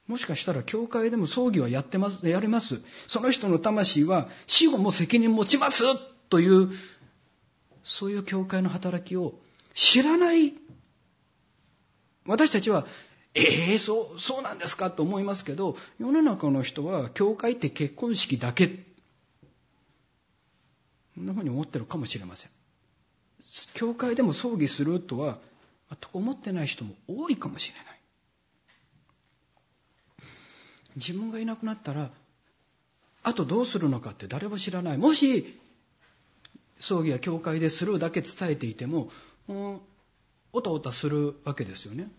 もしかしたら教会でも葬儀はやります。その人の魂は死後も責任持ちますという、そういう教会の働きを知らない私たちは、そうなんですかと思いますけど、世の中の人は教会って結婚式だけ、そんなふうに思ってるかもしれません。教会でも葬儀するとは全く思ってない人も多いかもしれない。自分がいなくなったらあとどうするのかって誰も知らない。もし葬儀や教会でするだけ伝えていても、おたおたするわけですよね。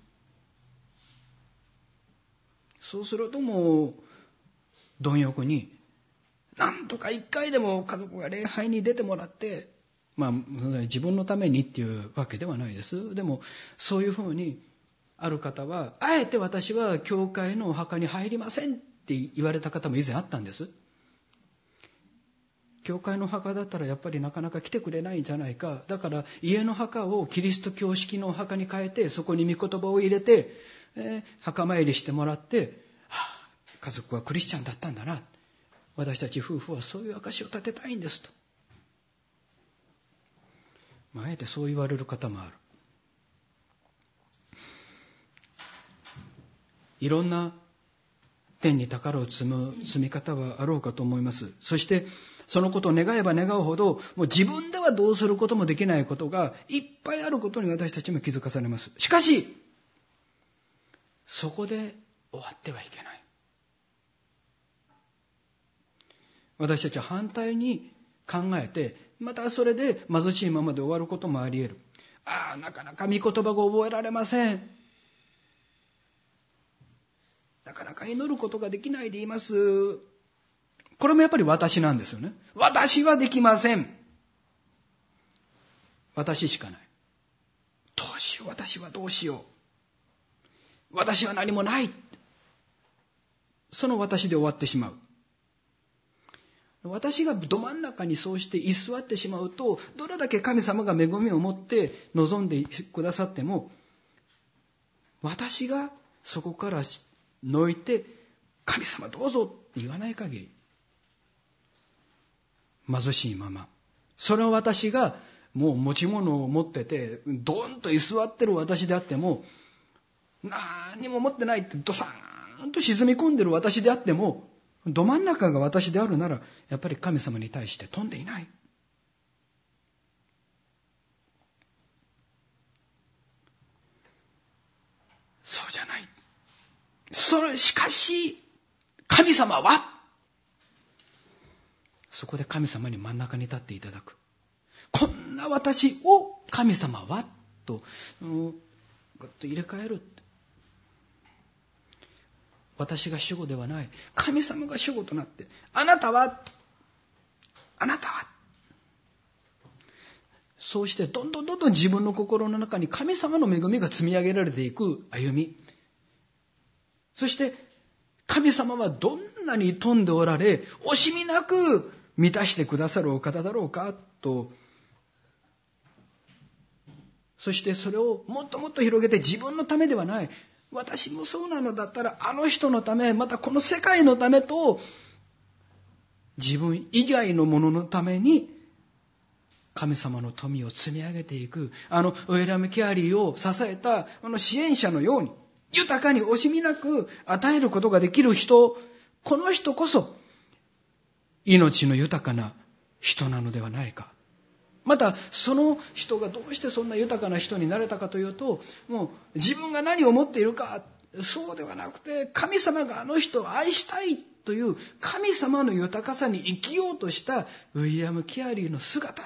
そうするともう貪欲になんとか一回でも家族が礼拝に出てもらって、自分のためにっていうわけではないです。でもそういうふうにある方は、あえて私は教会のお墓に入りませんって言われた方も以前あったんです。教会の墓だったらやっぱりなかなか来てくれないんじゃないか。だから家の墓をキリスト教式のお墓に変えて、そこに御言葉を入れて、墓参りしてもらって、家族はクリスチャンだったんだな。私たち夫婦はそういう証を立てたいんですと。あえてそう言われる方もある。いろんな天に宝を積み方はあろうかと思います。そしてそのことを願えば願うほど、もう自分ではどうすることもできないことがいっぱいあることに私たちも気づかされます。しかしそこで終わってはいけない。私たちは反対に考えて、またそれで貧しいままで終わることもあり得る。なかなか御言葉が覚えられません。なかなか祈ることができないでいます。これもやっぱり私なんですよね。私はできません。私しかない。どうしよう、私はどうしよう。私は何もない。その私で終わってしまう。私がど真ん中にそうして居座ってしまうと、どれだけ神様が恵みを持って望んでくださっても、私がそこからのいて神様どうぞって言わない限り、貧しいまま、その私がもう持ち物を持っててドーンと居座ってる私であっても、何も持ってないってドサーンと沈み込んでる私であっても、ど真ん中が私であるなら、やっぱり神様に対して富んでいない。そうじゃない。しかし神様は、そこで神様に真ん中に立っていただく。こんな私を神様はとぐっと入れ替える。私が主語ではない、神様が主語となって、あなたはそうしてどんどん自分の心の中に神様の恵みが積み上げられていく歩み。そして神様はどんなに富んでおられ、惜しみなく満たしてくださるお方だろうかと、そしてそれをもっともっと広げて、自分のためではない、私もそうなのだったらあの人のため、またこの世界のためと、自分以外のもののために神様の富を積み上げていく、ウィリアム・キャリーを支えた支援者のように、豊かに惜しみなく与えることができる人、この人こそ命の豊かな人なのではないか。またその人がどうしてそんな豊かな人になれたかというと、もう自分が何を持っているか、そうではなくて、神様があの人を愛したいという神様の豊かさに生きようとしたウィリアム・キアリーの姿、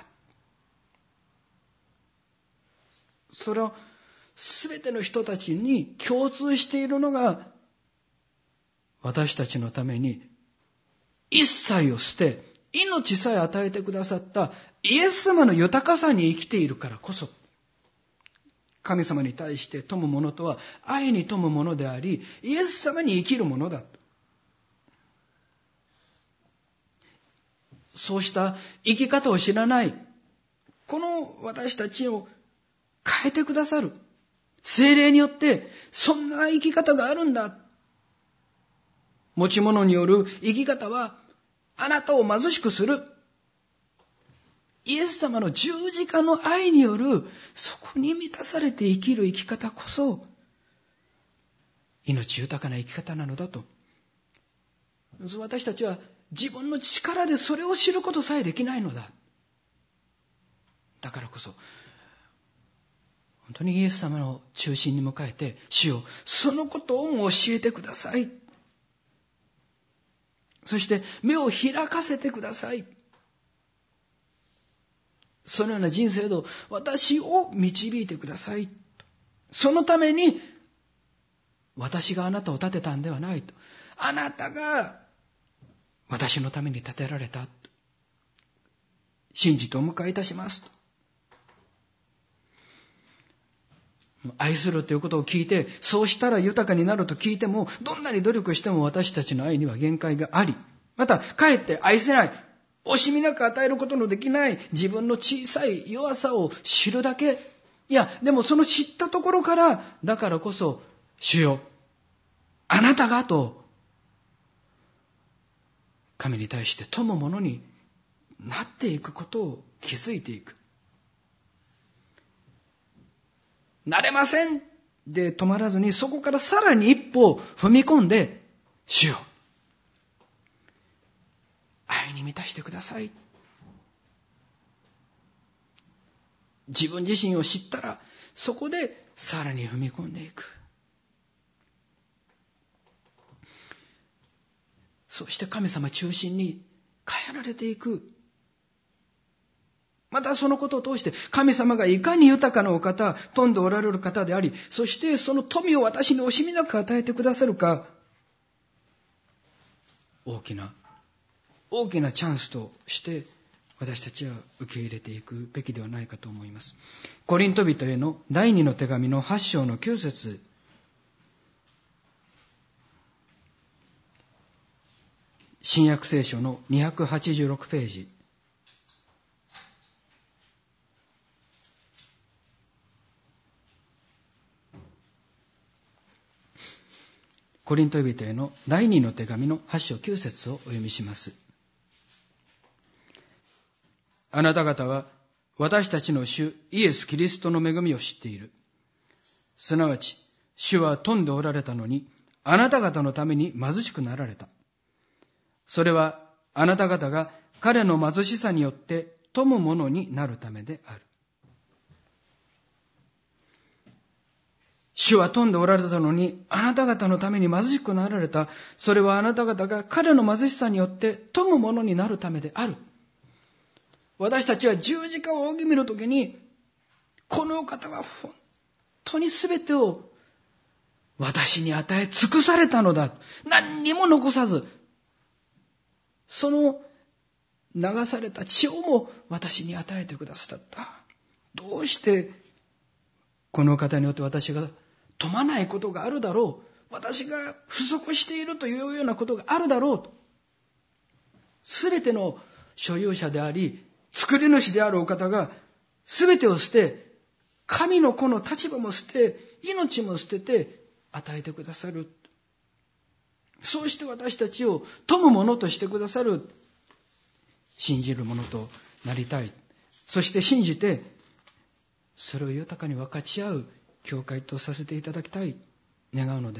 それを全ての人たちに共通しているのが、私たちのために一切を捨て命さえ与えてくださったイエス様の豊かさに生きているからこそ、神様に対して富むものとは愛に富むものであり、イエス様に生きるものだ。そうした生き方を知らないこの私たちを変えてくださる聖霊によって、そんな生き方があるんだ、 持ち物による生き方はあなたを貧しくする。イエス様の十字架の愛による、そこに満たされて生きる生き方こそ命豊かな生き方なのだと。私たちは自分の力でそれを知ることさえできないのだ。だからこそ本当にイエス様の中心に迎えて、主よ、そのことをも教えてください。そして目を開かせてください。そのような人生と私を導いてください。そのために私があなたを立てたんではないと。あなたが私のために立てられた。信じてお迎えいたしますと。愛するということを聞いて、そうしたら豊かになると聞いても、どんなに努力しても私たちの愛には限界があり、またかえって愛せない、惜しみなく与えることのできない自分の小さい弱さを知るだけ。いや、でもその知ったところから、だからこそ、主よ、あなたがと、神に対して富むものになっていくことを気づいていく。なれませんで止まらずに、そこからさらに一歩踏み込んで、主よ、愛に満たしてください。自分自身を知ったら、そこでさらに踏み込んでいく。そして神様中心に変えられていく。またそのことを通して神様がいかに豊かなお方、富んでおられる方であり、そしてその富を私に惜しみなく与えてくださるか、大きなチャンスとして私たちは受け入れていくべきではないかと思います。コリント人への第2の手紙の8章の9節、新約聖書の286ページ、コリント人への第2の手紙の8章9節をお読みします。あなた方は私たちの主イエス・キリストの恵みを知っている。すなわち、主は富んでおられたのに、あなた方のために貧しくなられた。それはあなた方が彼の貧しさによって富むものになるためである。主は富んでおられたのに、あなた方のために貧しくなられた。それはあなた方が彼の貧しさによって富むものになるためである。私たちは十字架を仰ぎ見るときに、この方は本当に全てを私に与え尽くされたのだ。何にも残さず、その流された血をも私に与えてくださった。どうしてこの方によって私が富まないことがあるだろう、私が不足しているというようなことがあるだろうと。すべての所有者であり作り主であるお方がすべてを捨て、神の子の立場も捨て、命も捨てて与えてくださる。そうして私たちを富むものとしてくださる。信じるものとなりたい。そして信じてそれを豊かに分かち合う教会とさせていただきたい、願うのです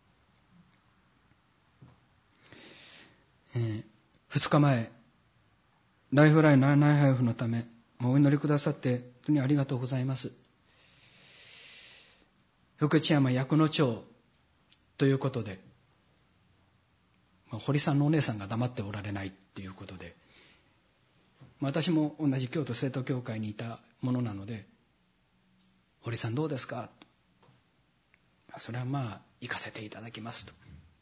。2日前、ライフラインの案内配布のためお祈りくださって本当にありがとうございます。福知山八野町ということで、堀さんのお姉さんが黙っておられないということで、私も同じ京都聖徒教会にいたものなので、堀さんどうですか、それは行かせていただきますと、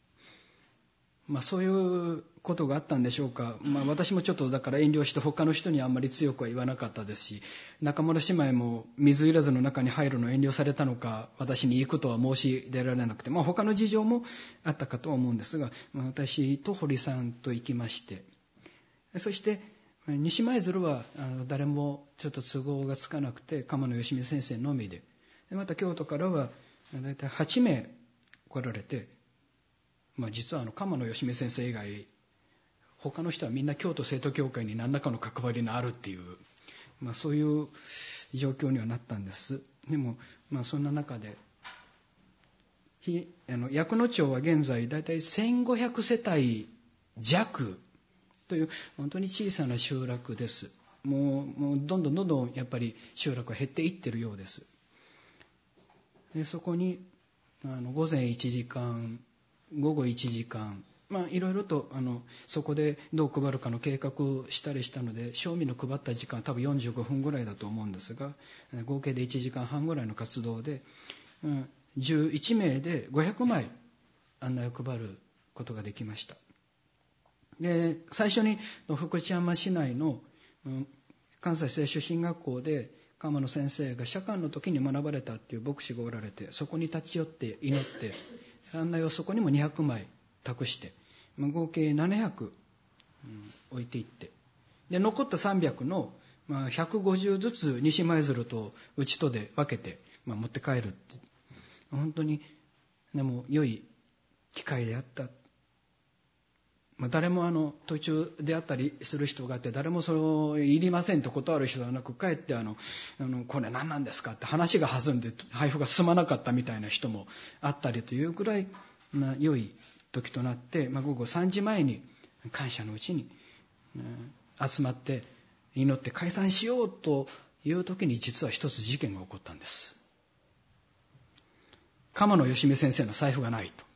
そういうことがあったんでしょうか。私もちょっとだから遠慮して他の人にあんまり強くは言わなかったですし、中村姉妹も水入らずの中に入るのを遠慮されたのか、私に行くとは申し出られなくて、他の事情もあったかとは思うんですが、私と堀さんと行きまして、そして西舞鶴は誰もちょっと都合がつかなくて、鎌野芳美先生のみで、また京都からはだいたい8名来られて、 実は鎌野義美先生以外他の人はみんな京都聖徒教会に何らかの関わりのあるっていう、そういう状況にはなったんです。でも、そんな中で八雲町は現在だいたい1500世帯弱という本当に小さな集落です。もうどんどんやっぱり集落は減っていってるようです。でそこに午前1時間午後1時間いろいろとそこでどう配るかの計画をしたりしたので、賞味の配った時間は多分45分ぐらいだと思うんですが、合計で1時間半ぐらいの活動で、11名で500枚案内を配ることができました。で最初に福知山市内の関西聖書神学校で鎌野先生が社会の時に学ばれたっていう牧師がおられて、そこに立ち寄って祈って案内をそこにも200枚託して、合計700、置いていって、で残った300の、150ずつ西舞鶴とうちとで分けて、持って帰るって、本当にでも良い機会であった。誰も途中であったりする人があって、誰もそれをいりませんと断る人はなく、かえってこれ何なんですかって話が弾んで配布が進まなかったみたいな人もあったりというくらい、良い時となって、午後3時前に感謝のうちに、集まって祈って解散しようという時に、実は一つ事件が起こったんです。鎌野義美先生の財布がないと。